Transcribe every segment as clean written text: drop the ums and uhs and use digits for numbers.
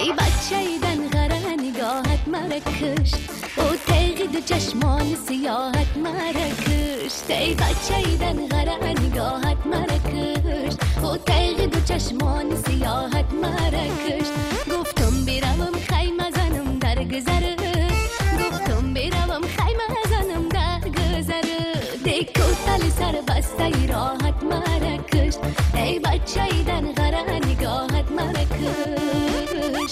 ای بچه‌یدن غره نگاهت مرکش او تیغ دو چشمان سیاحت مرکش ای بچه‌یدن غره نگاهت مرکش او تیغ دو چشمان سیاحت مرکش گفتم بیروم خیمه زنم در گذره گفتم بیروم خیمه زنم در گذره دیکو تلی سر بسته ای راحت مرکش ای بچه‌یدن غره نگاهت مرکش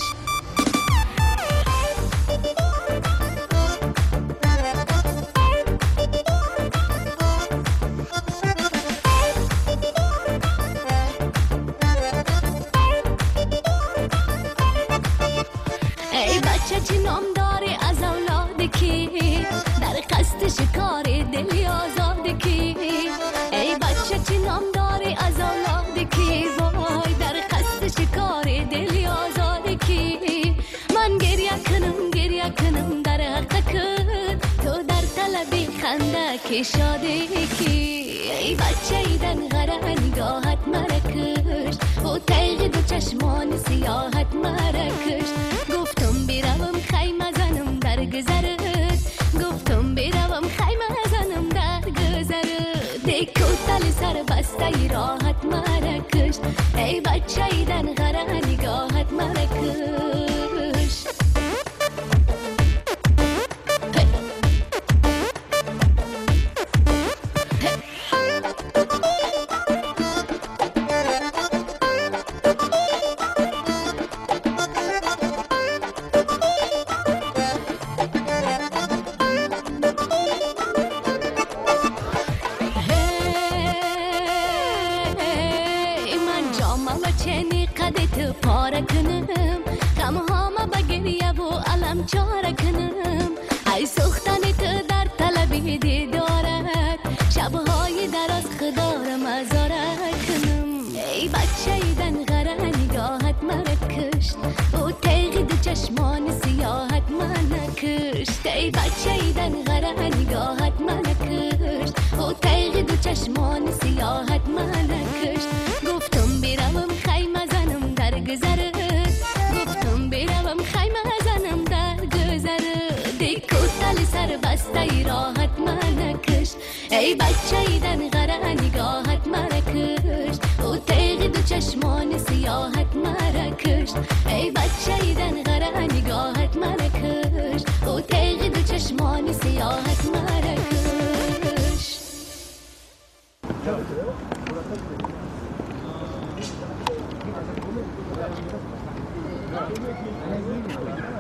ای بچه چی نام داری از اولاد کی در قصد شکار دلی آزاد کی ای بچه چی نام داری از اولاد کی وای در قصد شکار دلی آزاد کی من گریه کنم در حق کن تو در طلبی خنده کی شاده کی ای بچه‌یدن غره نگاهت مرکش او تیغ دو چشمان سیاحت مرکش گفتم بیروم خیمه زنم در گذرت گفتم بیروم خیمه زنم در گذرت دیکو تلی سر بسته ای راحت مرکش ای بچه‌یدن غره نگاهت مرکش چاره کنم ای سوختن تو در طلبی دیدارت شبهای دراز خدا را مزاره کنم ای بچه‌یدن غره نگاهت مرکشت او تیغ دو چشمان سیاحت منکشت ای بچه‌یدن غره نگاهت منکشت او تیغ دو چشمان سیاحت منکشت گفتم بیروم خیمه زنم در گذرت گفتم بیروم خیمه زنم در گذره دیکو تلی سر بسته ای راحت منکش ای بچه‌یدن غره نگاهت مرکش او تیغ دو چشمان سیاحت مرکش ای بچه‌یدن غره نگاهت مرکش او تیغ دو چشمان سیاحت مرکش Thank you.